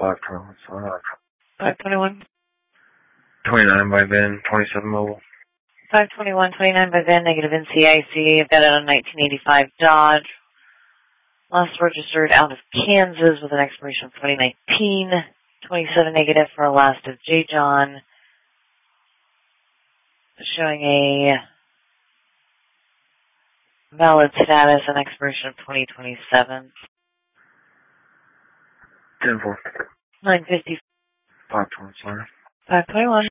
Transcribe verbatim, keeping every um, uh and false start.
five twenty-one, five twenty-one. twenty-nine by VIN, twenty-seven mobile. five twenty-one, twenty-nine by VIN, negative N C I C. I've got it on nineteen eighty-five Dodge. Last registered out of Kansas with an expiration of twenty nineteen. twenty-seven negative for a last of J. John. Showing a valid status and expiration of twenty twenty-seven. ten four. nine fifty. five twenty, sorry. five twenty-one.